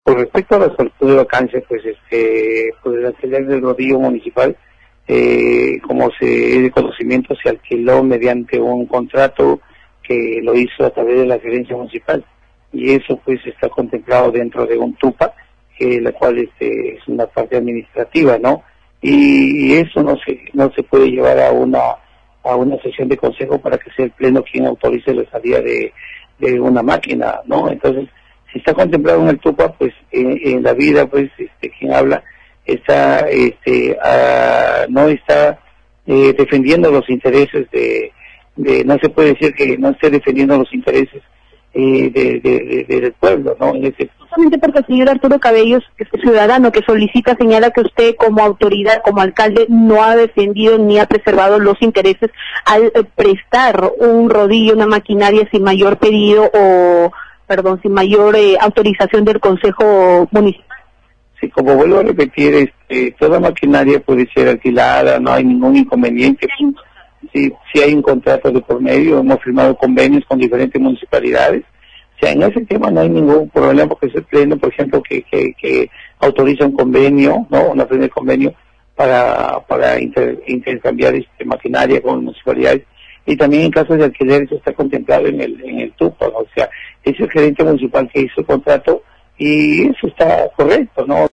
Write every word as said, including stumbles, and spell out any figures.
Con respecto a la solicitud de vacancia, pues este, pues el alquiler del rodillo municipal, eh, como se es de conocimiento, se alquiló mediante un contrato que lo hizo a través de la gerencia municipal, y eso pues está contemplado dentro de un TUPA, que la cual este, es una parte administrativa, ¿no? Y, y eso no se no se puede llevar a una a una sesión de consejo para que sea el pleno quien autorice la salida de, de una máquina, ¿no? Entonces, si está contemplado en el TUPA, pues en, en la vida, pues este, quien habla está este a, no está eh, defendiendo los intereses de, de no se puede decir que no esté defendiendo los intereses eh, de, de, de, del pueblo, ¿no? En ese Justamente porque el señor Arturo Cabellos, que es ciudadano que solicita, señala que usted como autoridad, como alcalde, no ha defendido ni ha preservado los intereses al eh, prestar un rodillo, una maquinaria sin mayor pedido o, perdón, sin mayor eh, autorización del Consejo Municipal. Sí, como vuelvo a repetir, este, toda maquinaria puede ser alquilada, no hay ningún inconveniente. Sí, sí hay un contrato de por medio, hemos firmado convenios con diferentes municipalidades. O sea, en ese tema no hay ningún problema, porque es el pleno, por ejemplo, que, que, que autoriza un convenio, ¿no? Una firma de convenio para, para inter, intercambiar este, maquinaria con municipalidades. Y también en caso de alquiler eso está contemplado en el, en el TUPA, ¿no? O sea, es el gerente municipal que hizo el contrato y eso está correcto, ¿no?